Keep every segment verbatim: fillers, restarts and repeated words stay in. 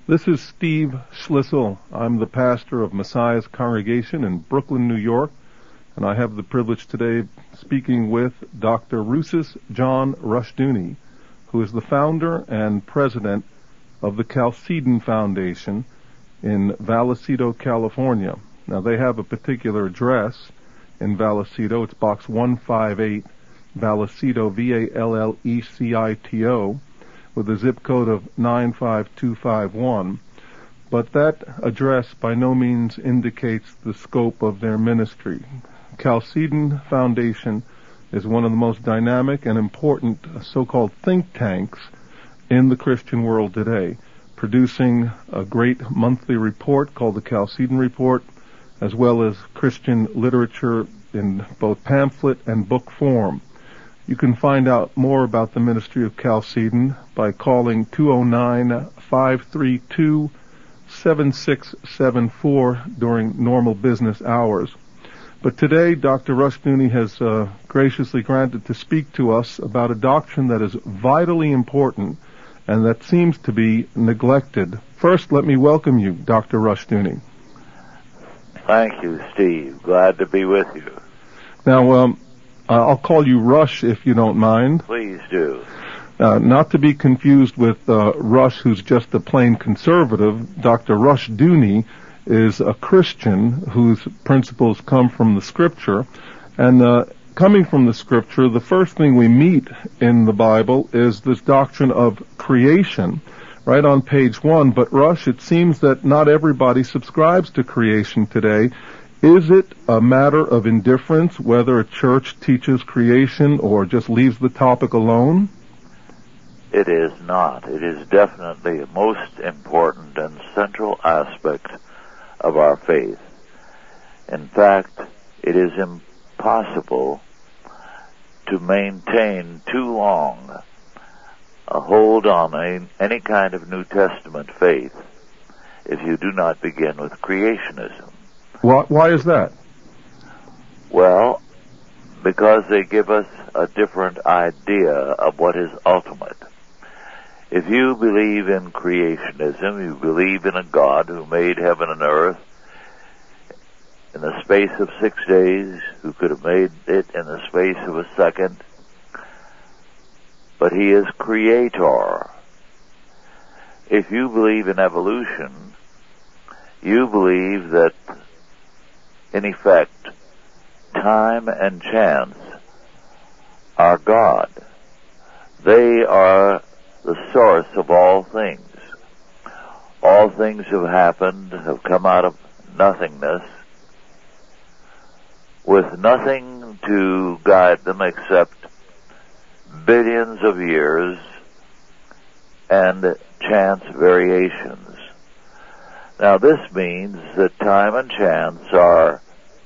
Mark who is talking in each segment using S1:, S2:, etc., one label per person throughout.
S1: This is Steve Schlissel. I'm the pastor of Messiah's Congregation in Brooklyn, New York, and I have the privilege today speaking with Doctor Rousas John Rushdoony, who is the founder and president of the Chalcedon Foundation in Vallecito, California. Now, they have a particular address in Vallecito. It's box one five eight, Vallecito, V A L L E C I T O, with a zip code of nine five two five one. But that address by no means indicates the scope of their ministry. Chalcedon Foundation is one of the most dynamic and important so-called think tanks in the Christian world today, producing a great monthly report called the Chalcedon Report, as well as Christian literature in both pamphlet and book form. You can find out more about the ministry of Chalcedon by calling two oh nine, five three two, seven six seven four during normal business hours. But today, Doctor Rushdoony has uh, graciously granted to speak to us about a doctrine that is vitally important and that seems to be neglected. First, let me welcome you, Doctor Rushdoony.
S2: Thank you, Steve. Glad to be with you.
S1: Now, um, I'll call you Rush if you don't mind.
S2: Please do.
S1: Uh, not to be confused with uh, Rush, who's just a plain conservative. Doctor Rushdoony is a Christian whose principles come from the Scripture. And uh, coming from the Scripture, the first thing we meet in the Bible is this doctrine of creation, right on page one. But Rush, it seems that not everybody subscribes to creation today. Is it a matter of indifference whether a church teaches creation or just leaves the topic alone?
S2: It is not. It is definitely the most important and central aspect of our faith. In fact, it is impossible to maintain too long a hold on a, any kind of New Testament faith if you do not begin with creationism.
S1: Why, why is that?
S2: Well, because they give us a different idea of what is ultimate. If you believe in creationism, you believe in a God who made heaven and earth in the space of six days, who could have made it in the space of a second, but he is creator. If you believe in evolution, you believe that in effect, time and chance are God. They are the source of all things. All things have happened, have come out of nothingness, with nothing to guide them except billions of years and chance variations. Now, this means that time and chance are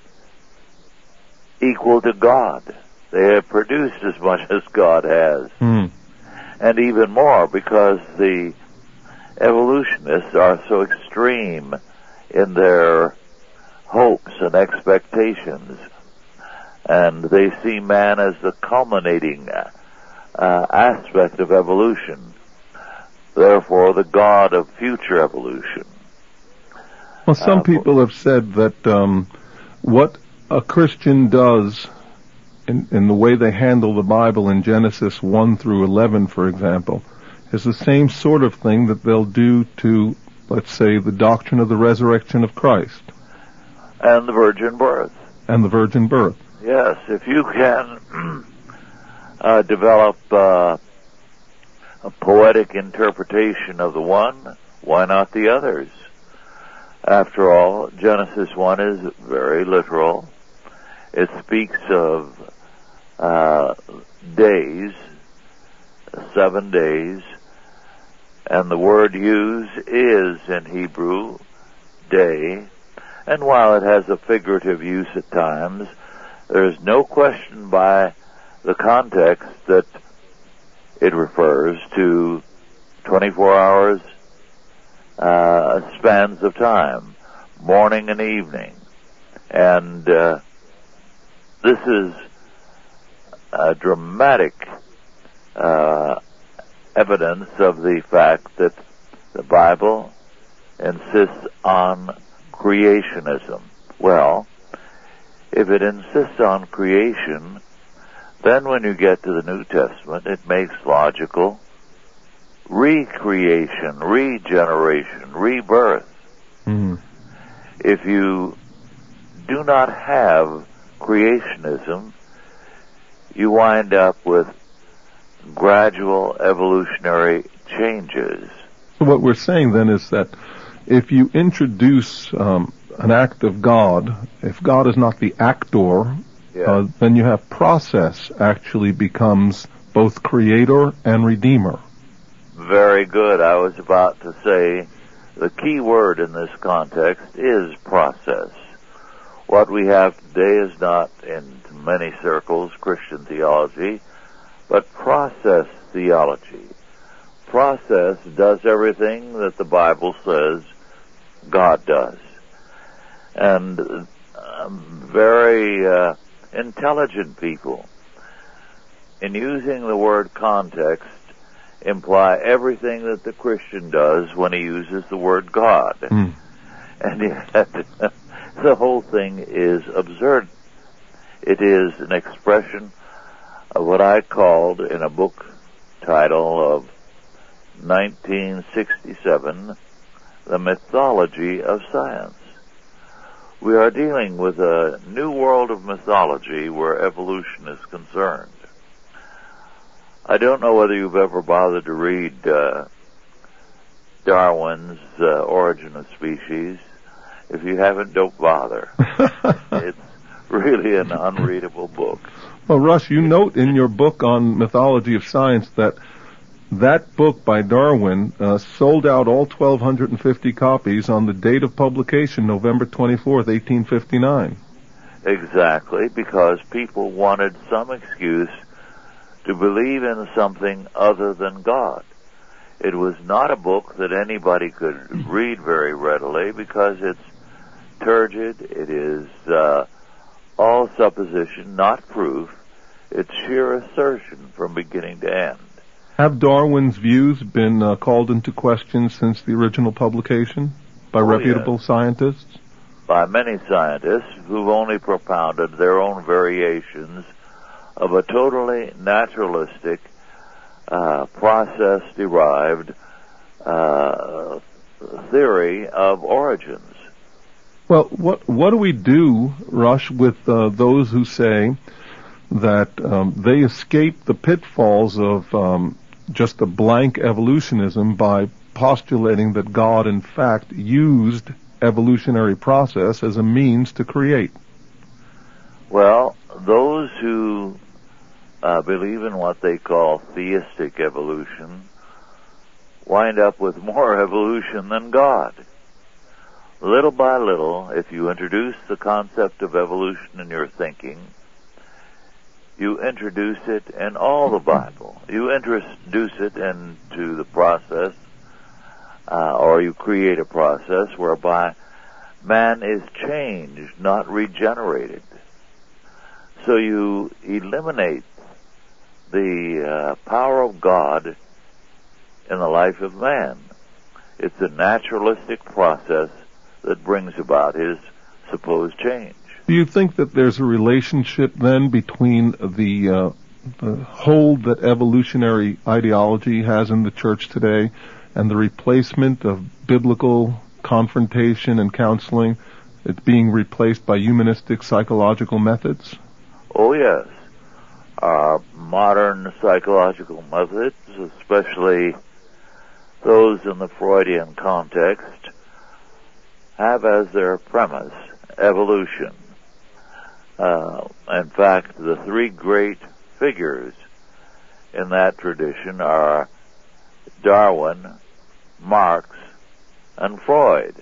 S2: equal to God. They have produced as much as God has.
S1: Mm.
S2: And even more, because the evolutionists are so extreme in their hopes and expectations. And they see man as the culminating uh, aspect of evolution. Therefore, the God of future evolution.
S1: Well, some people have said that um, what a Christian does in, in the way they handle the Bible in Genesis one through eleven, for example, is the same sort of thing that they'll do to, let's say, the doctrine of the resurrection of Christ.
S2: And the virgin birth.
S1: And the virgin birth.
S2: Yes, if you can uh, develop uh, a poetic interpretation of the one, why not the others? After all, Genesis one is very literal. It speaks of uh, days, seven days, and the word used is in Hebrew, day. And while it has a figurative use at times, there is no question by the context that it refers to twenty-four hours Uh, spans of time, morning and evening. And uh, this is a dramatic uh, evidence of the fact that the Bible insists on creationism. Well, if it insists on creation, then when you get to the New Testament, it makes logical recreation, regeneration, rebirth.
S1: Mm-hmm.
S2: If you do not have creationism, you wind up with gradual evolutionary changes.
S1: So what we're saying then is that if you introduce um, an act of God, if God is not the actor,
S2: Yeah.
S1: uh, then you have process actually becomes both creator and redeemer.
S2: Very good. I was about to say the key word in this context is process. What we have today is not, in many circles, Christian theology, but process theology. Process does everything that the Bible says God does. And um, very uh, intelligent people, in using the word context, imply everything that the Christian does when he uses the word God.
S1: Mm.
S2: And yet, the whole thing is absurd. It is an expression of what I called in a book title of nineteen sixty-seven, The Mythology of Science. We are dealing with a new world of mythology where evolution is concerned. I don't know whether you've ever bothered to read uh, Darwin's uh, Origin of Species. If you haven't, don't bother. It's really an unreadable book.
S1: Well, Russ, you note in your book on Mythology of Science that that book by Darwin uh, sold out all one thousand two hundred fifty copies on the date of publication, November twenty-fourth, eighteen fifty-nine.
S2: Exactly, because people wanted some excuse to believe in something other than God. It was not a book that anybody could read very readily because it's turgid, it is uh, all supposition, not proof. It's sheer assertion from beginning to end.
S1: Have Darwin's views been uh, called into question since the original publication by
S2: Oh,
S1: reputable
S2: yes.
S1: scientists?
S2: By many scientists who've only propounded their own variations of a totally naturalistic, uh, process-derived uh, theory of origins.
S1: Well, what what do we do, Rush, with uh, those who say that um, they escape the pitfalls of um, just a blank evolutionism by postulating that God, in fact, used evolutionary process as a means to create?
S2: Well, those who uh, believe in what they call theistic evolution wind up with more evolution than God. Little by little, if you introduce the concept of evolution in your thinking, you introduce it in all the Bible. You introduce it into the process, uh, or you create a process whereby man is changed, not regenerated. So you eliminate the uh, power of God in the life of man. It's a naturalistic process that brings about his supposed change.
S1: Do you think that there's a relationship then between the, uh, the hold that evolutionary ideology has in the church today and the replacement of biblical confrontation and counseling, it's being replaced by humanistic psychological methods?
S2: Oh, yes. Our modern psychological methods, especially those in the Freudian context, have as their premise evolution. Uh, in fact, the three great figures in that tradition are Darwin, Marx, and Freud.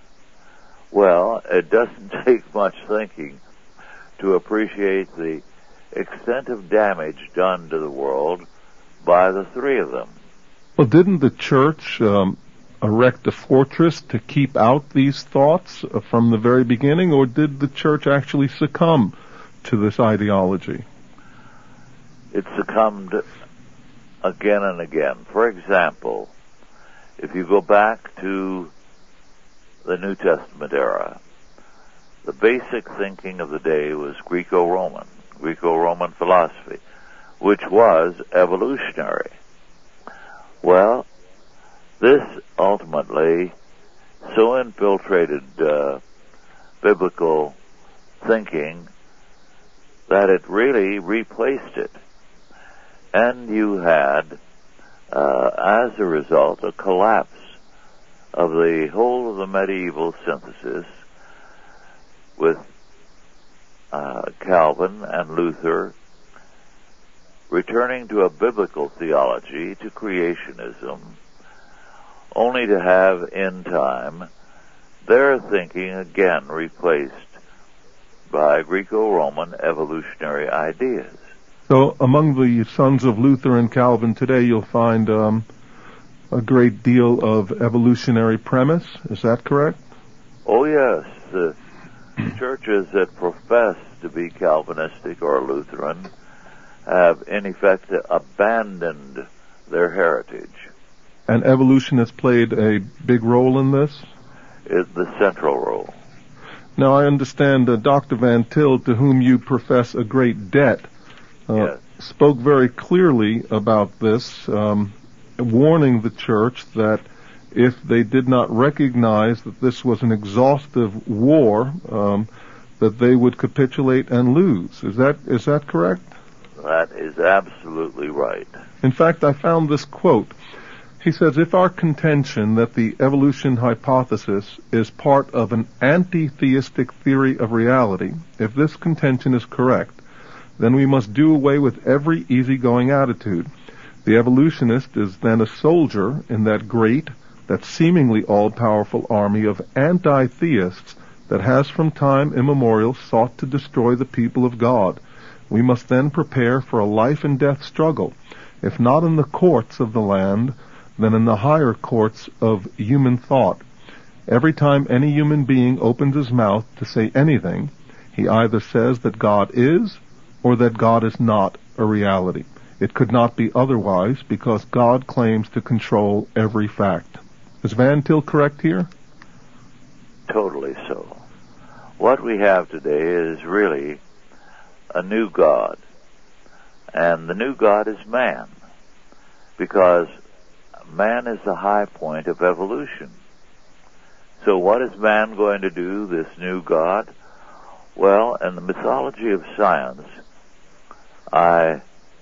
S2: Well, it doesn't take much thinking to appreciate the extent of damage done to the world by the three of them.
S1: Well, didn't the church um, erect a fortress to keep out these thoughts uh, from the very beginning, or did the church actually succumb to this ideology?
S2: It succumbed again and again. For example, if you go back to the New Testament era. The basic thinking of the day was Greco-Roman, Greco-Roman philosophy, which was evolutionary. Well, this ultimately so infiltrated uh, biblical thinking that it really replaced it. And you had, uh, as a result, a collapse of the whole of the medieval synthesis with uh, Calvin and Luther returning to a biblical theology, to creationism, only to have in time their thinking again replaced by Greco-Roman evolutionary ideas.
S1: So among the sons of Luther and Calvin today, you'll find um, a great deal of evolutionary premise. Is that correct?
S2: Oh, yes. The churches that profess to be Calvinistic or Lutheran have, in effect, abandoned their heritage.
S1: And evolution has played a big role in this?
S2: It's the central role.
S1: Now, I understand uh, Doctor Van Til, to whom you profess a great debt, uh,
S2: yes.
S1: spoke very clearly about this, um, warning the church that if they did not recognize that this was an exhaustive war, um, that they would capitulate and lose. Is that is that correct?
S2: That is absolutely right.
S1: In fact, I found this quote. He says, if our contention that the evolution hypothesis is part of an anti-theistic theory of reality, if this contention is correct, then we must do away with every easygoing attitude. The evolutionist is then a soldier in that great, that seemingly all-powerful army of anti-theists that has from time immemorial sought to destroy the people of God. We must then prepare for a life and death struggle, if not in the courts of the land, then in the higher courts of human thought. Every time any human being opens his mouth to say anything, he either says that God is or that God is not a reality. It could not be otherwise because God claims to control every fact. Is Van Til correct here?
S2: Totally so. What we have today is really a new God. And the new God is man, because man is the high point of evolution. So what is man going to do, this new God? Well, in the mythology of science, I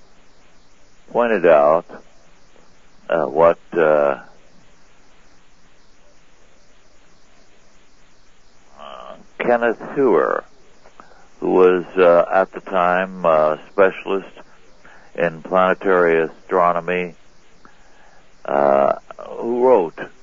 S2: pointed out uh, what uh, uh, Kenneth Heuer, who was uh, at the time a specialist in planetary astronomy, uh, who wrote, and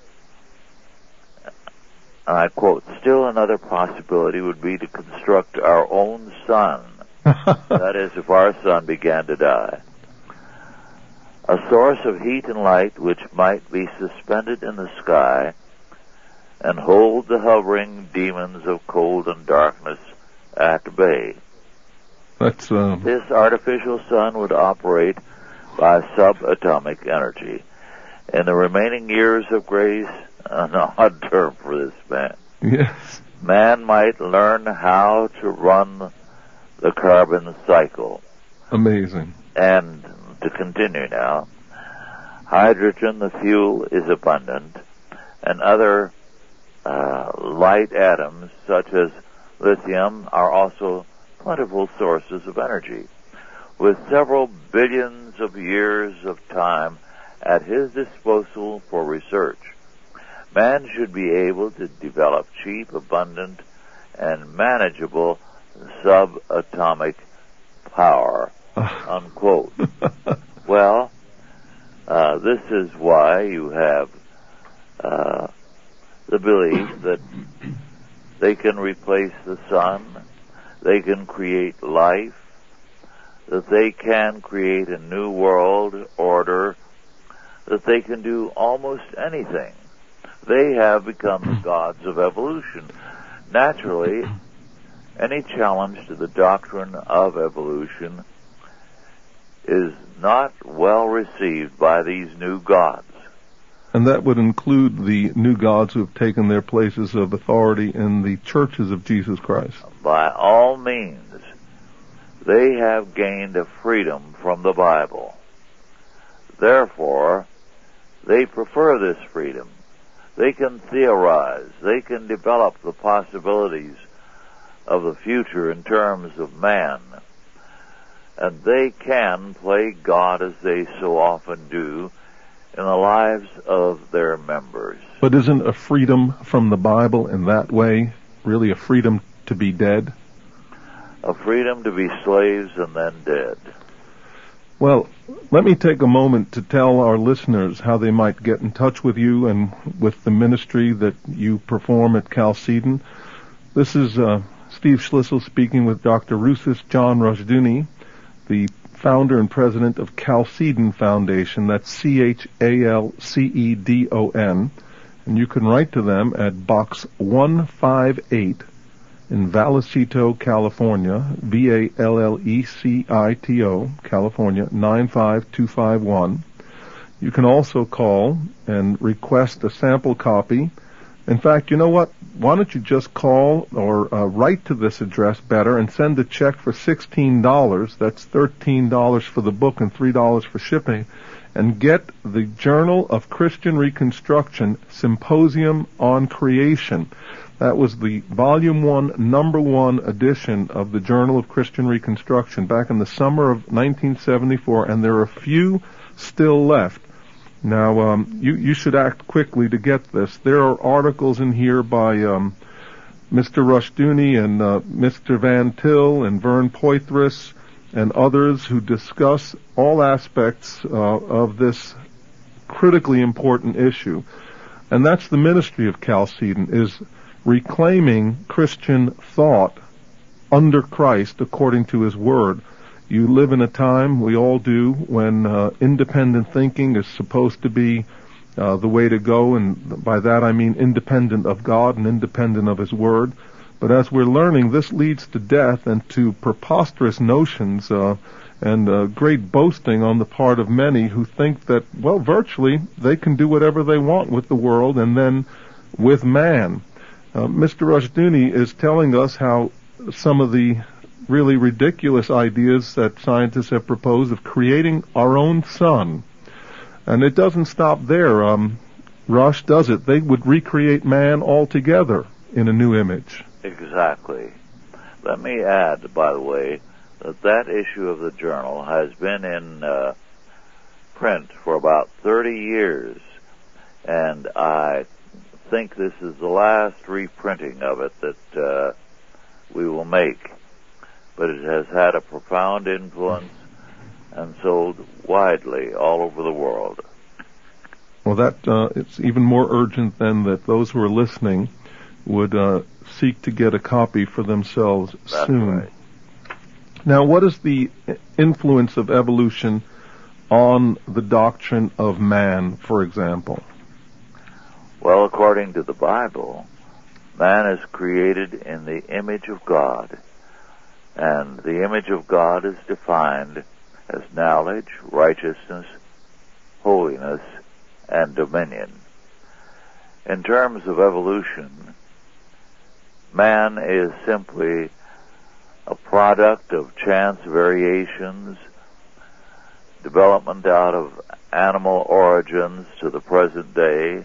S2: I quote, "Still another possibility would be to construct our own sun." That is, if our sun began to die. A source of heat and light which might be suspended in the sky and hold the hovering demons of cold and darkness at bay.
S1: That's, uh...
S2: This artificial sun would operate by subatomic energy. In the remaining years of grace, an odd term for this man,
S1: yes,
S2: man might learn how to run the carbon cycle.
S1: Amazing.
S2: And to continue now, hydrogen, the fuel, is abundant, and other uh, light atoms, such as lithium, are also plentiful sources of energy. With several billions of years of time at his disposal for research, man should be able to develop cheap, abundant, and manageable subatomic power, unquote. Well, uh, this is why you have uh, the belief that they can replace the sun, they can create life, that they can create a new world order, that they can do almost anything. They have become the gods of evolution. Naturally, any challenge to the doctrine of evolution is not well received by these new gods.
S1: And that would include the new gods who have taken their places of authority in the churches of Jesus Christ.
S2: By all means, they have gained a freedom from the Bible. Therefore, they prefer this freedom. They can theorize. They can develop the possibilities of the future in terms of man. And they can play God as they so often do in the lives of their members.
S1: But isn't a freedom from the Bible in that way really a freedom to be dead?
S2: A freedom to be slaves and then dead.
S1: Well, let me take a moment to tell our listeners how they might get in touch with you and with the ministry that you perform at Chalcedon. This is uh, Steve Schlissel speaking with Doctor Rousas John Rushdoony, the founder and president of Chalcedon Foundation. That's C H A L C E D O N. And you can write to them at Box one fifty-eight in Vallecito, California, V A L L E C I T O, California, nine five two five one. You can also call and request a sample copy. In fact, you know what? Why don't you just call or uh, write to this address better and send a check for sixteen dollars. That's thirteen dollars for the book and three dollars for shipping. And get the Journal of Christian Reconstruction Symposium on Creation. That was the volume one, number one edition of the Journal of Christian Reconstruction back in the summer of nineteen seventy-four, and there are a few still left. Now, um, you, you should act quickly to get this. There are articles in here by um, Mister Rushdoony and uh, Mister Van Til and Vern Poythress and others who discuss all aspects uh, of this critically important issue. And that's the ministry of Chalcedon, is reclaiming Christian thought under Christ according to His Word. You live in a time, we all do, when uh, independent thinking is supposed to be uh, the way to go, and by that I mean independent of God and independent of His Word. But as we're learning, this leads to death and to preposterous notions uh, and uh, great boasting on the part of many who think that, well, virtually they can do whatever they want with the world and then with man. Uh, Mister Rushdoony is telling us how some of the really ridiculous ideas that scientists have proposed of creating our own sun. And it doesn't stop there. Um, Rush does it. They would recreate man altogether in a new image.
S2: Exactly. Let me add, by the way, that that issue of the journal has been in uh, print for about thirty years, and I think this is the last reprinting of it that uh, we will make. But it has had a profound influence and sold widely all over the world.
S1: Well, that uh, it's even more urgent then that those who are listening would uh, seek to get a copy for themselves
S2: That's
S1: soon.
S2: Right.
S1: Now, what is the influence of evolution on the doctrine of man, for example?
S2: Well, according to the Bible, man is created in the image of God. And the image of God is defined as knowledge, righteousness, holiness, and dominion. In terms of evolution, man is simply a product of chance variations, development out of animal origins to the present day,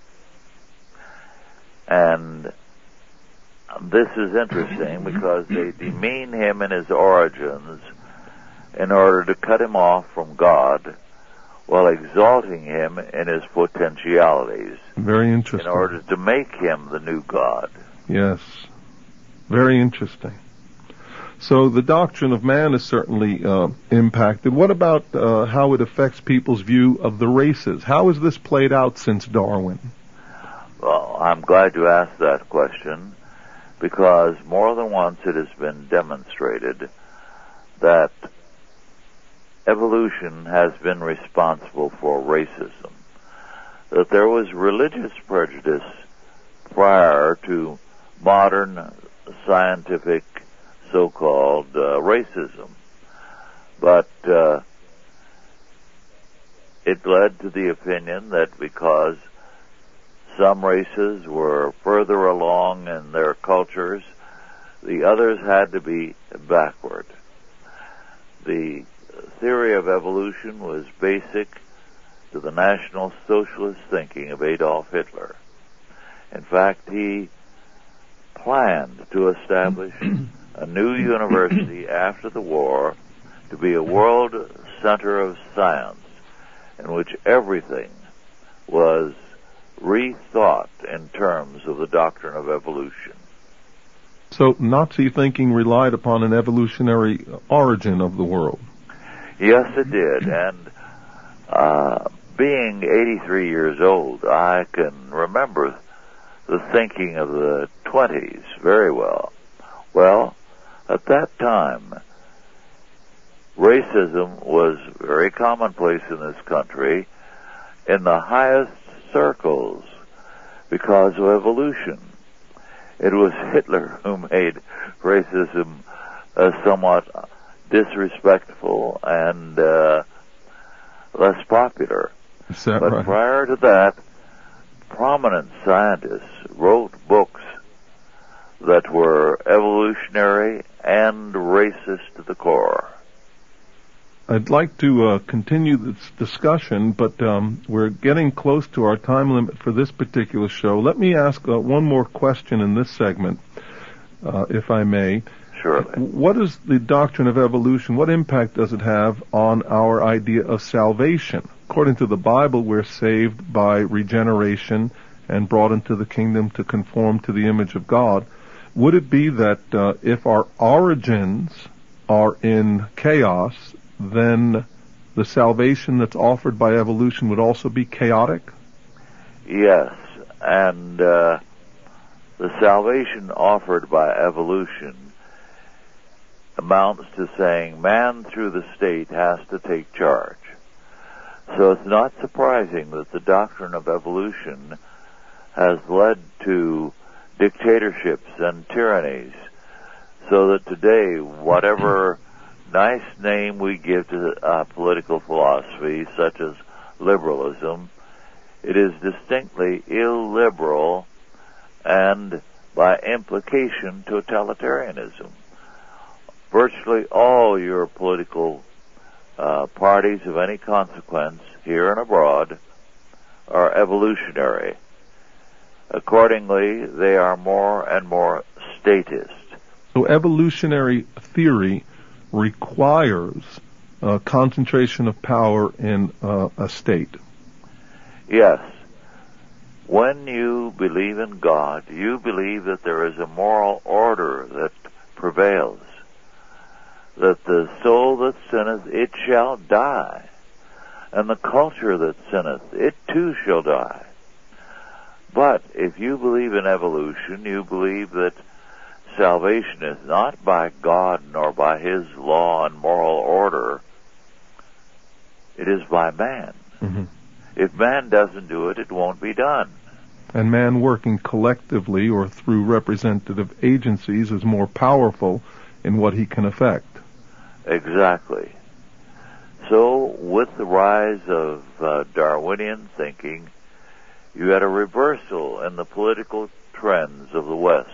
S2: and this is interesting because they demean him in his origins in order to cut him off from God while exalting him in his potentialities.
S1: Very interesting.
S2: In order to make him the new God.
S1: Yes. Very interesting. So the doctrine of man is certainly uh, impacted. What about uh, how it affects people's view of the races? How has this played out since Darwin?
S2: Well, I'm glad you asked that question, because more than once it has been demonstrated that evolution has been responsible for racism, that there was religious prejudice prior to modern scientific so-called uh, racism. But uh, it led to the opinion that because some races were further along in their cultures, the others had to be backward. The theory of evolution was basic to the National Socialist thinking of Adolf Hitler. In fact, he planned to establish a new university after the war to be a world center of science in which everything was rethought in terms of the doctrine of evolution.
S1: So Nazi thinking relied upon an evolutionary origin of the world.
S2: Yes, it did. And uh, being eighty-three years old, I can remember the thinking of the twenties very well. Well, at that time, racism was very commonplace in this country in the highest circles because of evolution. It was Hitler who made racism uh, somewhat disrespectful and uh, less popular.
S1: Is that
S2: but
S1: right?
S2: Prior to that, prominent scientists wrote books that were evolutionary and racist to the core.
S1: I'd like to uh, continue this discussion, but um, we're getting close to our time limit for this particular show. Let me ask uh, one more question in this segment, uh, if I may.
S2: Surely.
S1: What is the doctrine of evolution? What impact does it have on our idea of salvation? According to the Bible, we're saved by regeneration and brought into the kingdom to conform to the image of God. Would it be that uh, if our origins are in chaos, then the salvation that's offered by evolution would also be chaotic?
S2: Yes, and uh, the salvation offered by evolution amounts to saying man through the state has to take charge. So it's not surprising that the doctrine of evolution has led to dictatorships and tyrannies, so that today, whatever nice name we give to uh, political philosophy, such as liberalism, it is distinctly illiberal and, by implication, totalitarianism. Virtually all your political uh, parties of any consequence, here and abroad, are evolutionary. Accordingly, they are more and more statist.
S1: So evolutionary theory requires uh, concentration of power in uh, a state.
S2: Yes. When you believe in God, you believe that there is a moral order that prevails, that the soul that sinneth, it shall die, and the culture that sinneth, it too shall die. But if you believe in evolution, you believe that salvation is not by God nor by His law and moral order. It is by man.
S1: Mm-hmm.
S2: If man doesn't do it, it won't be done.
S1: And man working collectively or through representative agencies is more powerful in what he can affect.
S2: Exactly. So, with the rise of uh, Darwinian thinking, you had a reversal in the political trends of the West,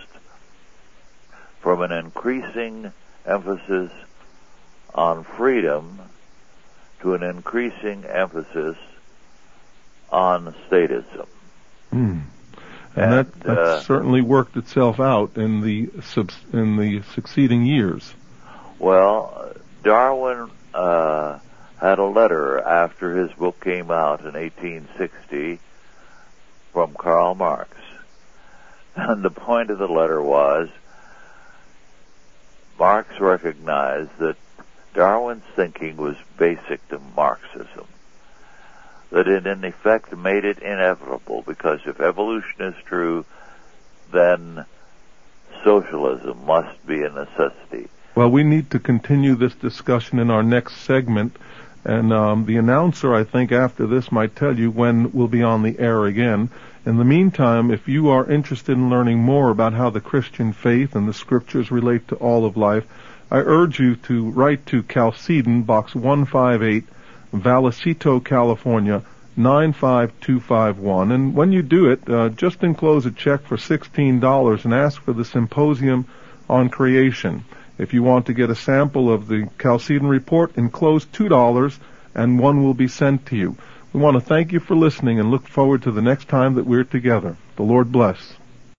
S2: from an increasing emphasis on freedom to an increasing emphasis on statism.
S1: Mm. And,
S2: and
S1: that, that
S2: uh,
S1: certainly worked itself out in the subs- in the succeeding years.
S2: Well, Darwin uh, had a letter after his book came out in eighteen sixty from Karl Marx. And the point of the letter was, Marx recognized that Darwin's thinking was basic to Marxism, that it in effect made it inevitable, because if evolution is true, then socialism must be a necessity.
S1: Well, we need to continue this discussion in our next segment, and um, the announcer, I think, after this might tell you when we'll be on the air again. In the meantime, if you are interested in learning more about how the Christian faith and the Scriptures relate to all of life, I urge you to write to Chalcedon, Box one five eight, Vallecito, California, nine five two five one. And when you do it, uh, just enclose a check for sixteen dollars and ask for the Symposium on Creation. If you want to get a sample of the Chalcedon Report, enclose two dollars and one will be sent to you. We want to thank you for listening and look forward to the next time that we're together. The Lord bless.